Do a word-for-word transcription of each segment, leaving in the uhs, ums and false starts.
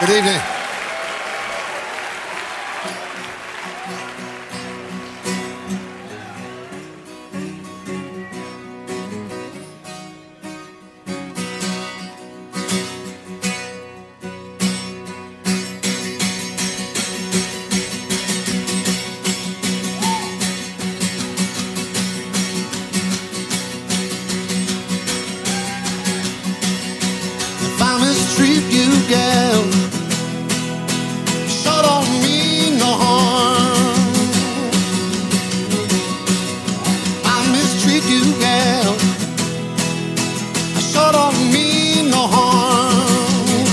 Good evening. If I mistreat you, gal, sure don't mean no harm. I mistreat you, gal, I sure don't mean no harm.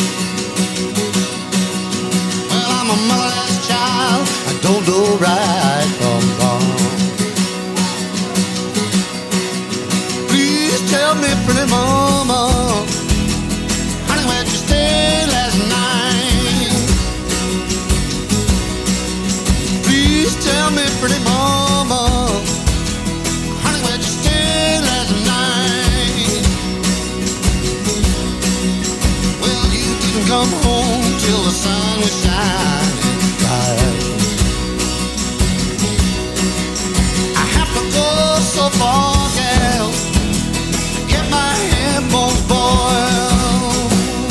Well, I'm a motherless child, I don't know right from wrong. Please tell me, pretty mama, honey, where'd you stay last night? Please tell me, pretty mama, honey, where'd you stay last night? Well, you didn't come home till the sun was shining bright. I have to go so far, gal, to get my hand bones boiled.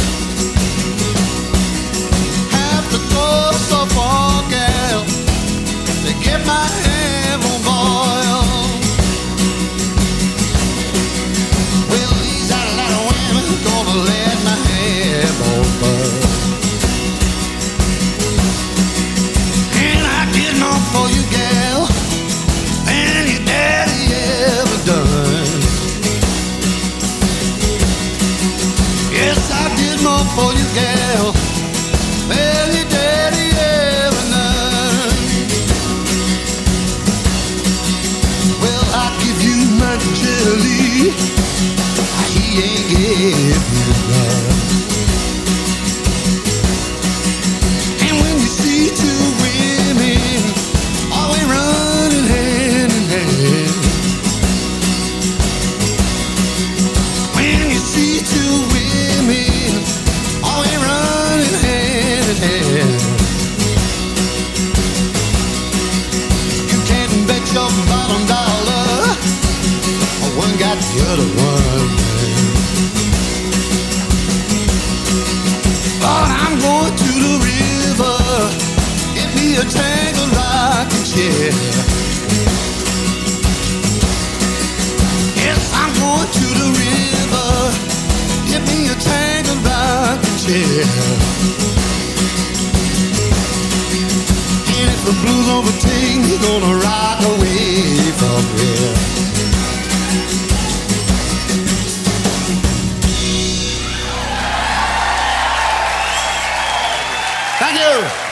Have to go so far, gal, to get my hand bone boiled. Well, these are a lot of women gonna let my hand bone boil. And I did more for you, gal, than your daddy ever done. Yes, I did more for you, gal, than your daddy ever done. Well, I give you my jelly, he ain't give you none. And when you see two women always running hand in hand, when you see two women always running hand in hand, you can bet your bottom dollar one got the other one. But I'm going to the river, get me a tangled rocking chair. Yes, I'm going to the river, get me a tangled rocking chair. And if the blues overtake me, gonna rock away from here. Thank you.